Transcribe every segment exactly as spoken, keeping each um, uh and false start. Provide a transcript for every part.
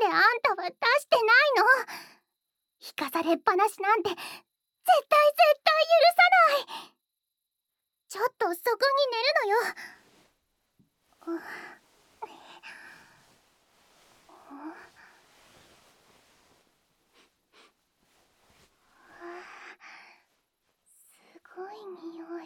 であんたは出してないの？引かされっぱなしなんて絶対絶対許さない。ちょっとそこに寝るのよ。すごい匂い。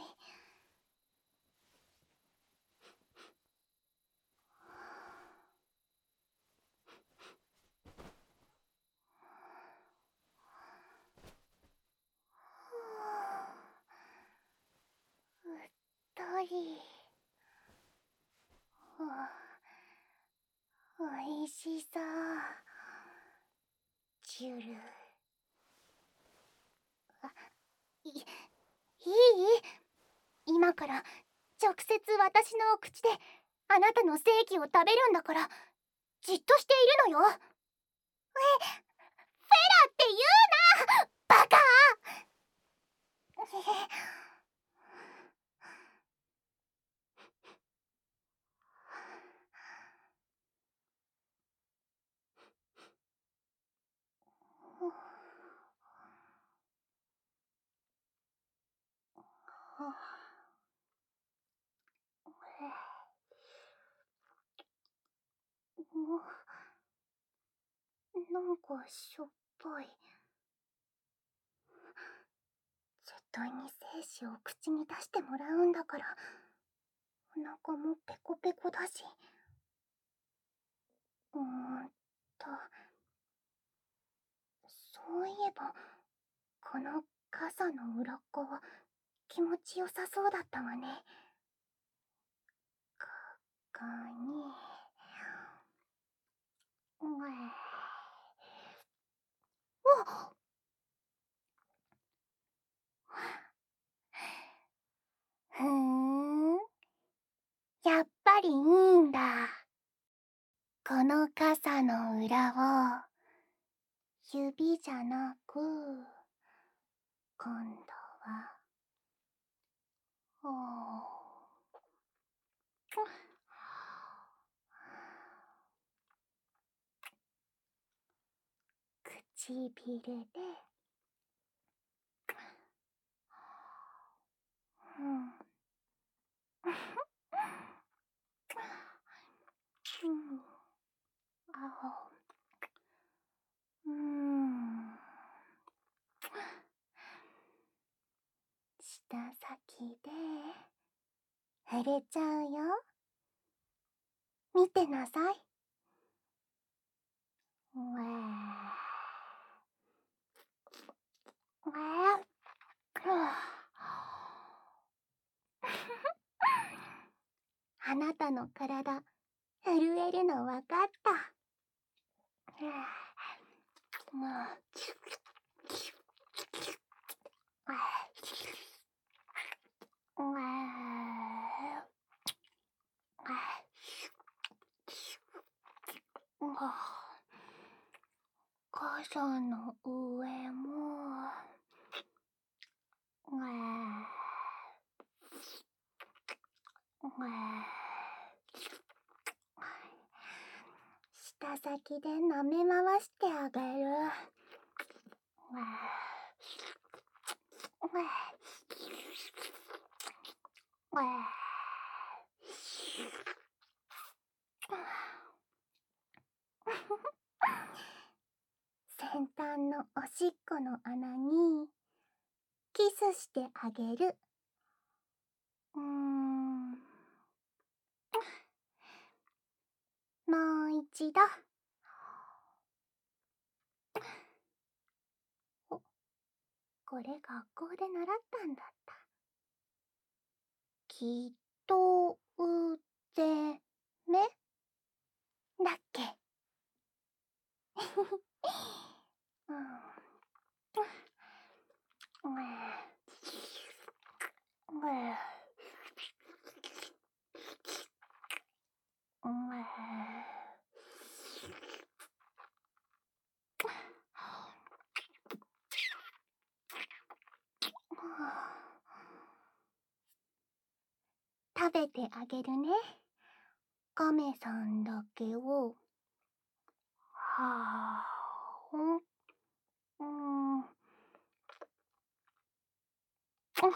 うっとり。おいしそう。ジュル。あ、い、いい？今から直接私のお口であなたの精液を食べるんだから、じっとしているのよ。え、フェラって言うな、バカ。なんかしょっぱい。絶対に精子を口に出してもらうんだから、お腹もペコペコだし。うーんと、そういえばこの傘の裏っ側、気持ちよさそうだったわね。ここに、うえ。あっ、ふーん、やっぱりいいんだ。この傘の裏を指じゃなく、今度はお唇で、うん、うん、あお、うん、舌先で触れちゃうよ。見てなさい。うわー、うわーあなたの体震えるのわかった。もう傘の上も、舌先で舐め回してあげる。先端のおしっこの穴にキスしてあげる。うーん、もう一度。お、これ学校で習ったんだった。きっとうぜめだっけ。うん、食べてあげるね。カメさんだけを。 はあ、ん、うん、あ、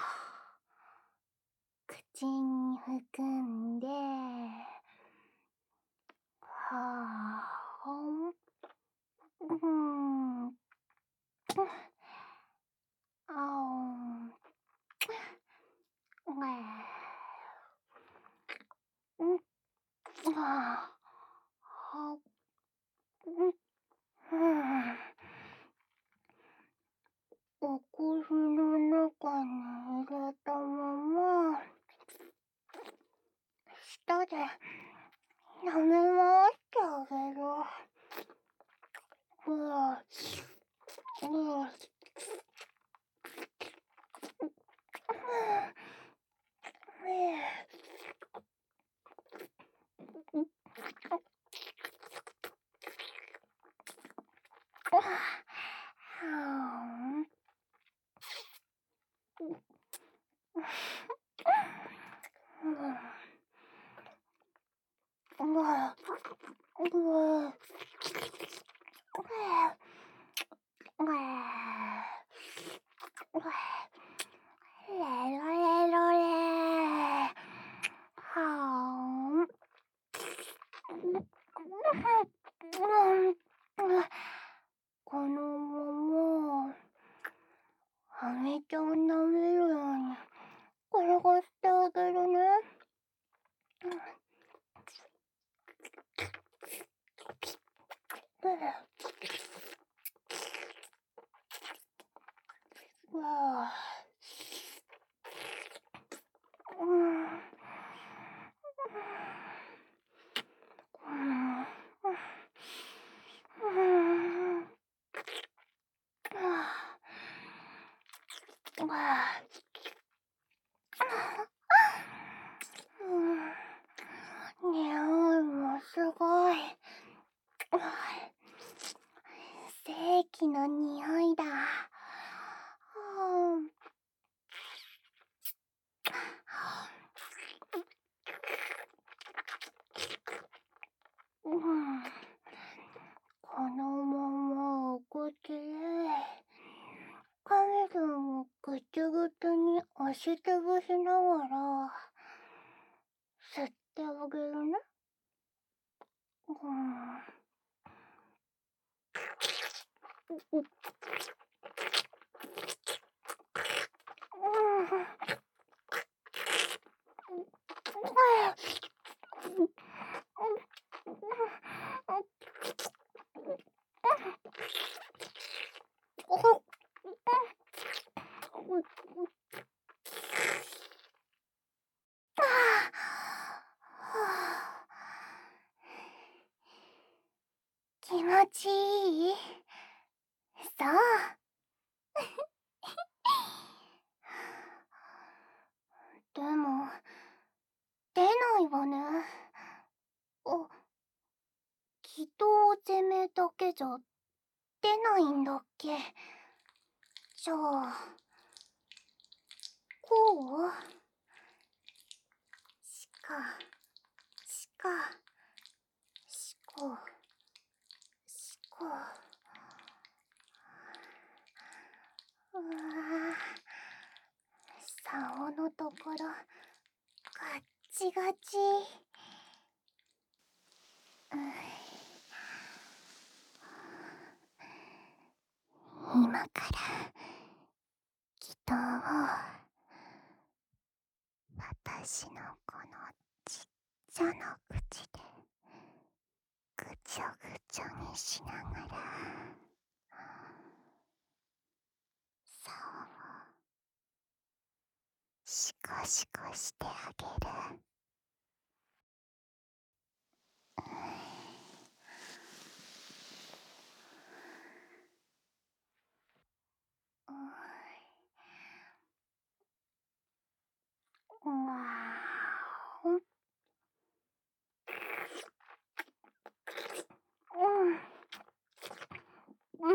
口に含んで、はあ、ん、うん、あん、うえ、ん、あは、ん、うん。お口の中に入れたまま、舌で舐め回してあげる。うわ、うわ、レロレロレー。はあ。このまま、はみちゃん舐めるように、転がしてあげるね。わあ。うん。うん。うん。わあ。うん。匂いもすごい。正規の匂いだ。うん。うん。このままお口で、カメラをぐつぐつに押しつぶしながら、吸ってあげるね。うん。うん。気持ちいい？そう。でも、出ないわね。あ、気道攻めだけじゃ出ないんだっけ。じゃあ、こう？しか、しか、しこ、しこ。うわぁ、竿のところ、ガッチガチ。うん、今から祈祷を、私のこのちっちゃな口でぐちょぐちょにしながら、竿をシコシコしてあげる。うん、うわぁ、うん、うん、うん、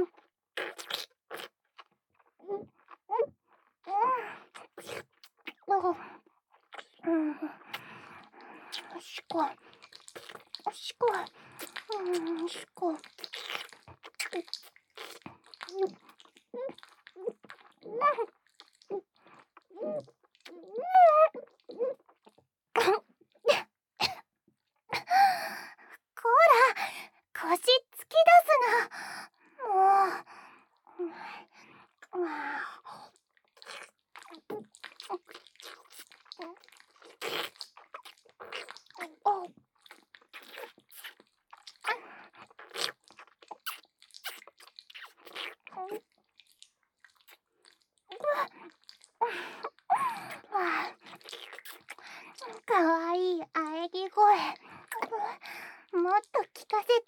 うん、うん、しこ、しこ、うん、しこ。 かわいい喘ぎ声、もっと聞かせて。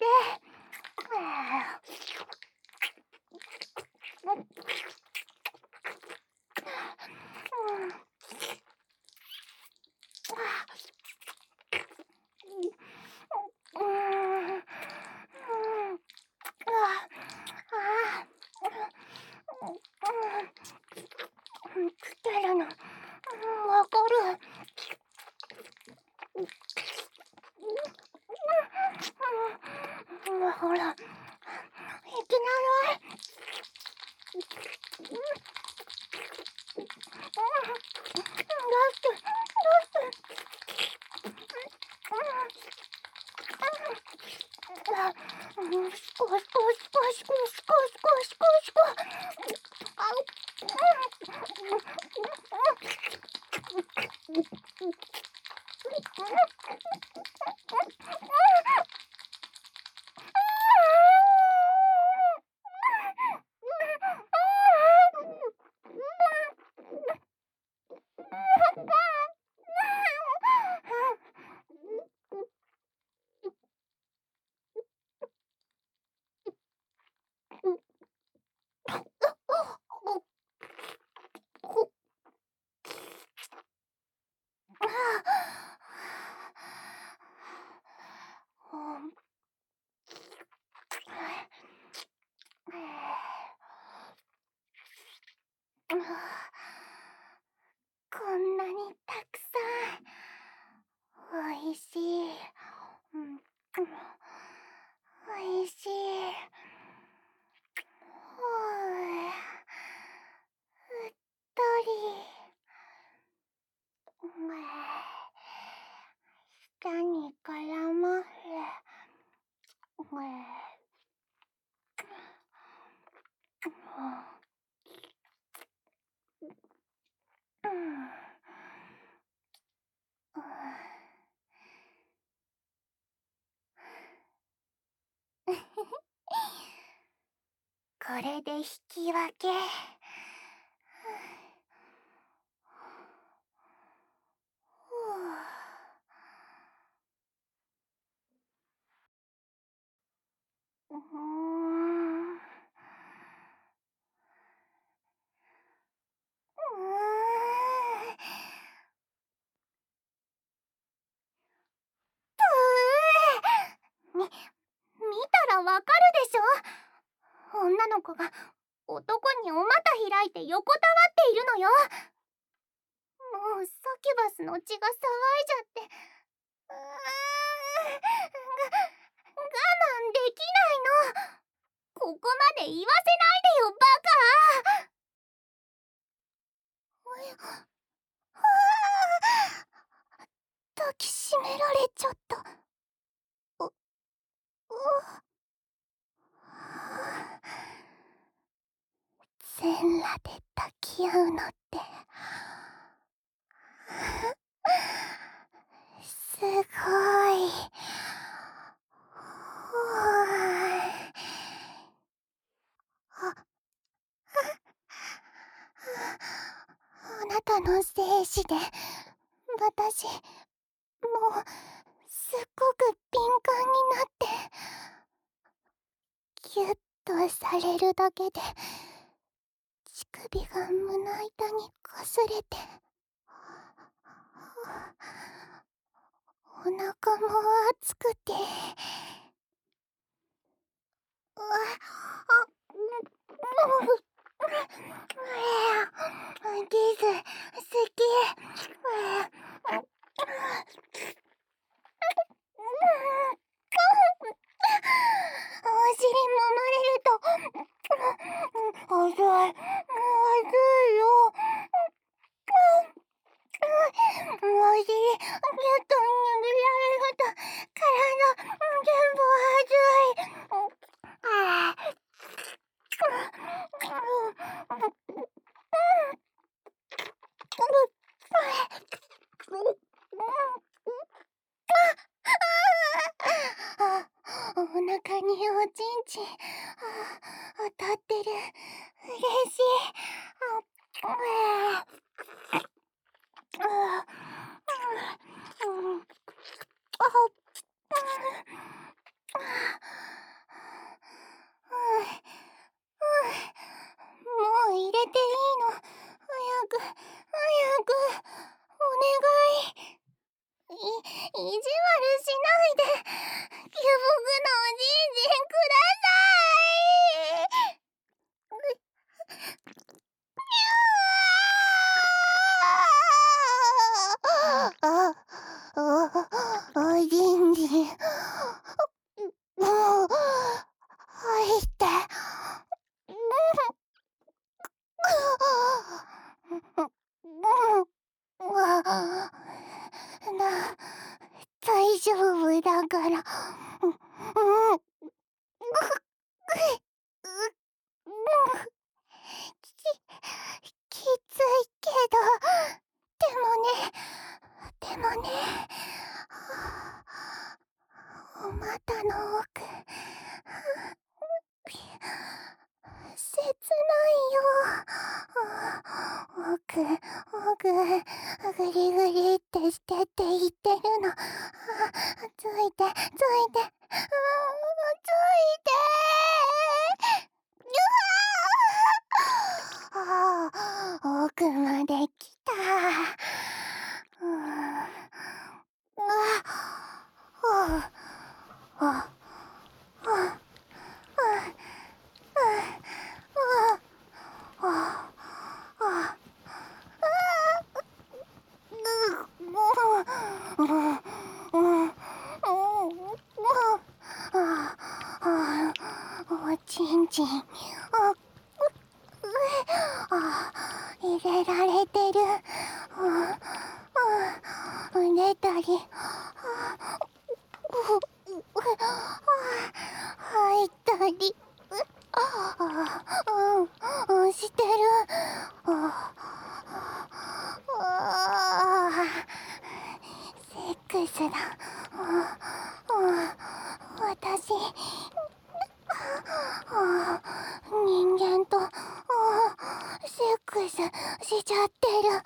来てるのわかる。ほら、いきなり。ラスト、ラスト。シコシコシコシコシコシコシコシコ。こんなにたくさん。おいしい。おいしい。ふう、うっとり。舌に絡まる。これで引き分け。うーん。うーん。み、見たらわかるでしょ。女の子が男にお股開いて横たわっているのよ。もうサキュバスの血が騒いじゃって、うーん、が、我慢できないの。ここまで言わせないでよ、バカ。はあ、抱きしめられちゃった。う、う、全裸で抱き合うのってすごい。あ、あなたの精子で私もうすっごく敏感になってキュッとされるだけで乳首が胸板にかすれて、お腹も熱くて、うわ、あ、う、う、キス好き。お尻揉まれると熱い、熱いよ。お尻ギュッと握られると体全部熱い。ああ。 う入れていいの？早く、早く、お願い。い、意地悪しないで。キュボクのおじいじんください。あ、お、おじんじん。もう、入って。な、大丈夫だから。き、きついけど、でもね、でもね、お股の奥、切ないよ。奥、奥、ぐりぐりってしてって言ってるの。ついて、ついて、ついて。ああ、奥まで来た。ああ、ああ、あおちんちん、あ、あ、入れられてる。うねたり、入ったり、うん、してる。セックスだ。私、人間とセックスしちゃってる。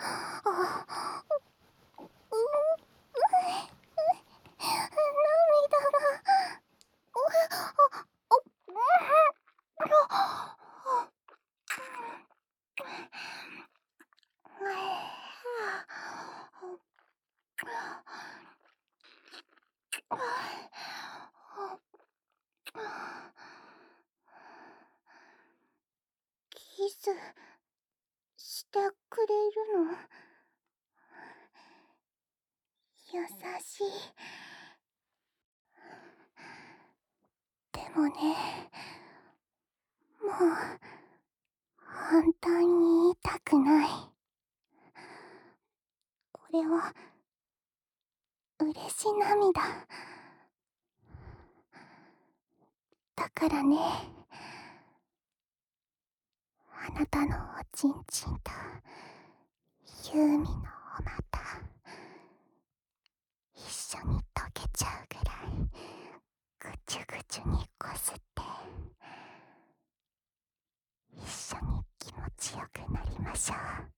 涙が。キスしてくれるの？優しい。でもね、もう本当に言いたくない。これは嬉し涙だからね。あなたのおちんちんとユーミのお股一緒に溶けちゃうぐらいぐちゅぐちゅにこすって一緒に気持ちよくなりましょう。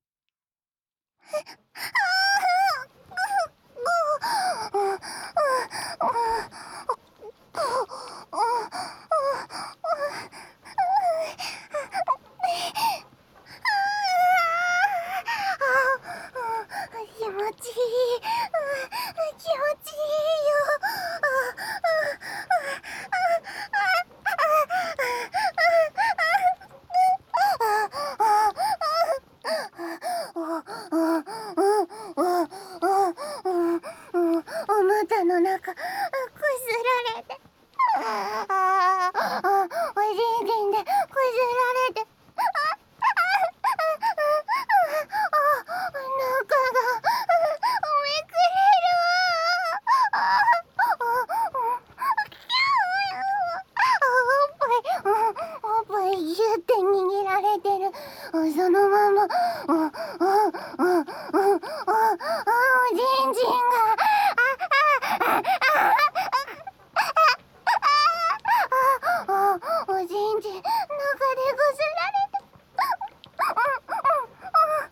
気持ちいい。気持ちいいよ。お股の中こすられて、ああ、おじいじんでこすられて、中がめくれる。おっぱいギュって握られてる。そのままおじんじんがおじんじん中でこすられて、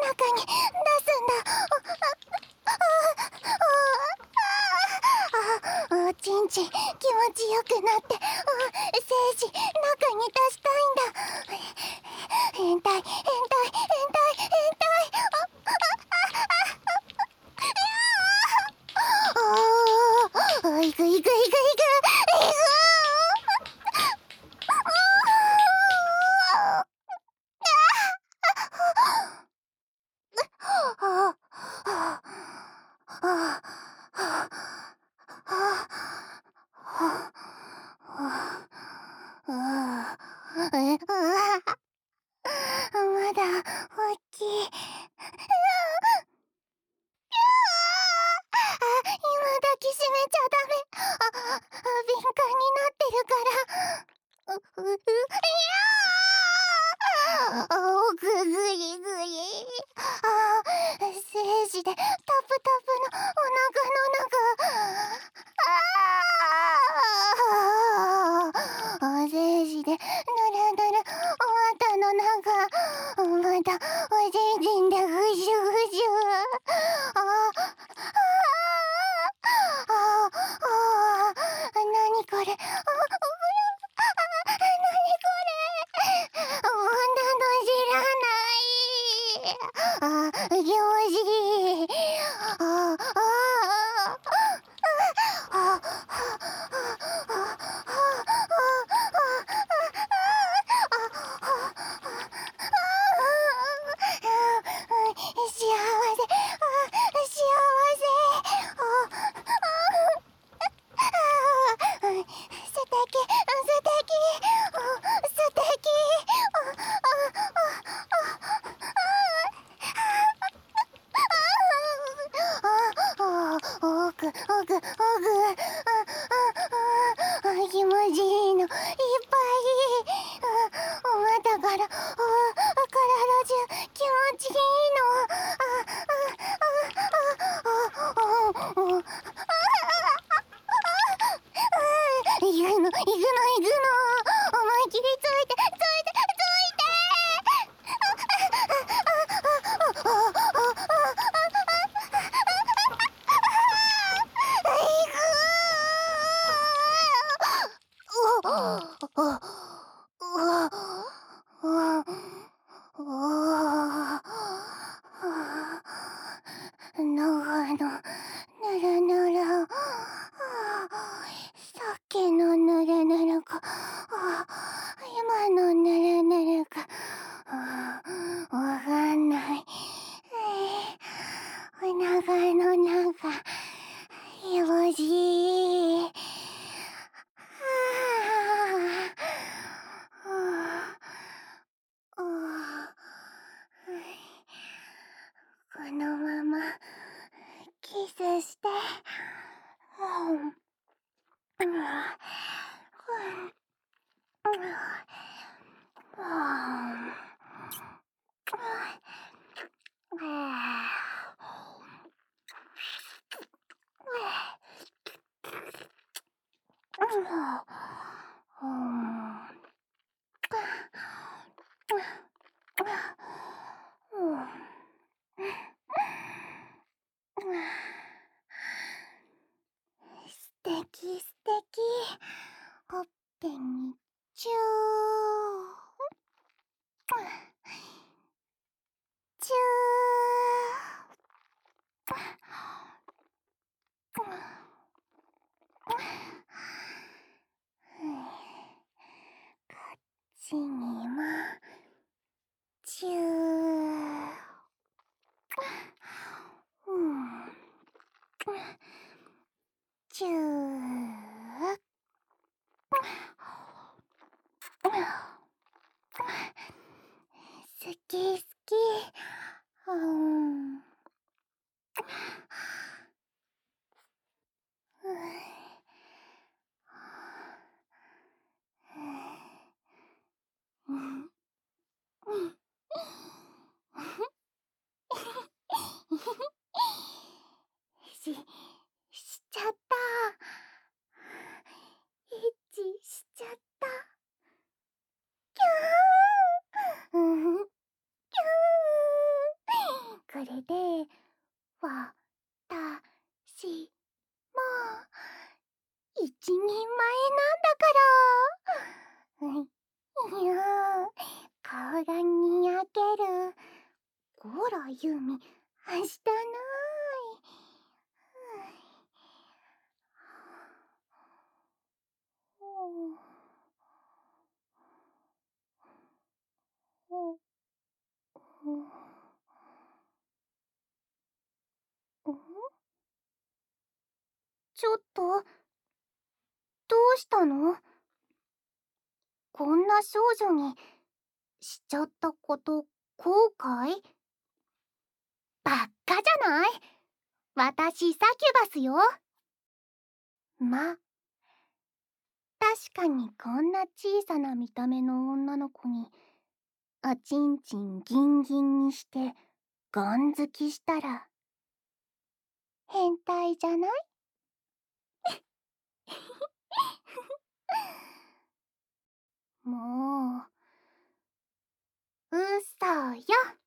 中に出すんだ。あ、おちんちん気持ちよくなって、精子中に出したいんだ。変態変態変態変態。ああ、いくいくいくいくいく。まだ大きい。あ、今抱きしめちゃダメ。あ、敏感になってるから。う、う、う、いやーあ、ぐぐりぐり。あ、精子でタプタプのお腹の中。ああ、精子でぬるぬるお股の中。またおちんちんでぐしゅぐしゅ。ああああ、なにこれ。あ、なにこれ。こんなの知らない。あ、気持ちいい。あああ幸せ、幸せ。素敵、素敵、素敵。おくおくおく。気持ちいいのいっぱい。お股から体中気持ちいいの。行くの行くの行くの。思い切りついてついてついて。長野ぬるぬる。さっきのぬるぬるか、今のぬるぬるか、わかんない。お腹の中気持ちいい。このままキスして。素敵素敵。ほっぺにチューチュー。こっちにもチュー。うんチュー。好き好き。うん。 れで、わ、た、し、も、一人前なんだから。いやー、顔がにやける。こら、ユミ、明日ない。ちょっと、どうしたの？こんな少女にしちゃったこと後悔？ばっかじゃない？私サキュバスよ。ま、確かにこんな小さな見た目の女の子におちんちんギンギンにしてガン好きしたら変態じゃない？もう、うそよ。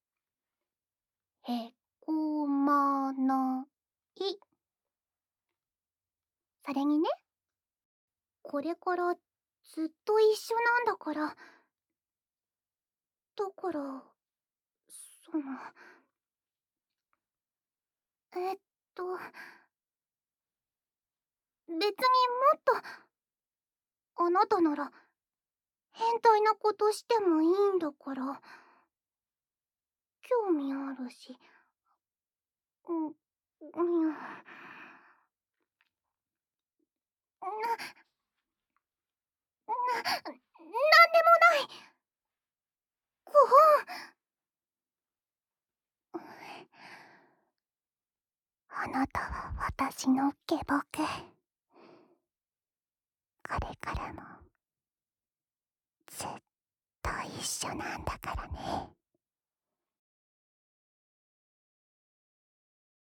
へこまない。それにね、これからずっと一緒なんだから。だから、その、えっと、別にもっと、あなたなら変態なことしてもいいんだから。興味あるし。うん、うん。な、な、なんでもない。ご本。あなたは私の下僕。これからもずっと一緒なんだからね。